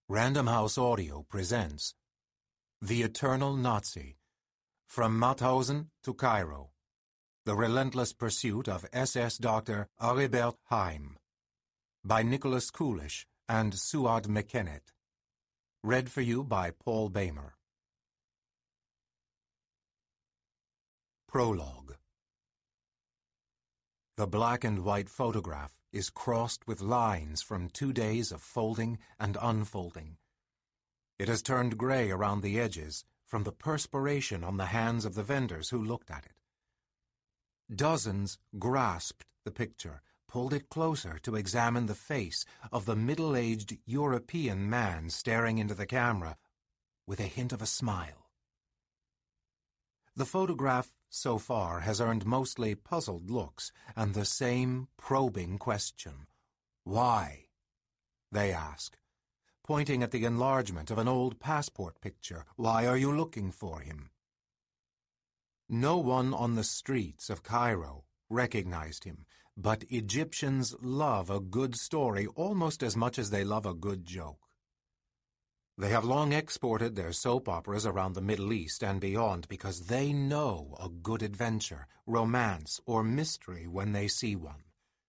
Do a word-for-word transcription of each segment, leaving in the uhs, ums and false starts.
Random House Audio presents The Eternal Nazi, From Mauthausen to Cairo, The Relentless Pursuit of S S Doctor Aribert Heim, by Nicholas Coolish and Suad McKennett. Read for you by Paul Bamer. Prologue. The black and white photograph is crossed with lines from two days of folding and unfolding. It has turned gray around the edges from the perspiration on the hands of the vendors who looked at it. Dozens grasped the picture, pulled it closer to examine the face of the middle-aged European man staring into the camera with a hint of a smile. The photograph so far has earned mostly puzzled looks and the same probing question. Why? They ask, pointing at the enlargement of an old passport picture. Why are you looking for him? No one on the streets of Cairo recognized him, but Egyptians love a good story almost as much as they love a good joke. They have long exported their soap operas around the Middle East and beyond because they know a good adventure, romance, or mystery when they see one.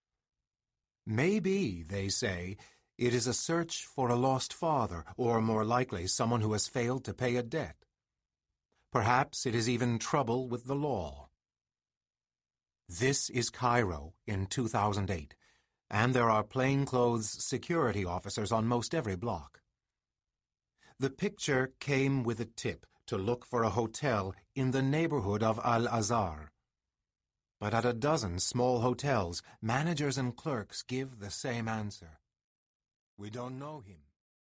Maybe, they say, it is a search for a lost father, or more likely someone who has failed to pay a debt. Perhaps it is even trouble with the law. This is Cairo in two thousand eight, and there are plainclothes security officers on most every block. The picture came with a tip to look for a hotel in the neighborhood of Al-Azhar. But at a dozen small hotels, managers and clerks give the same answer. We don't know him.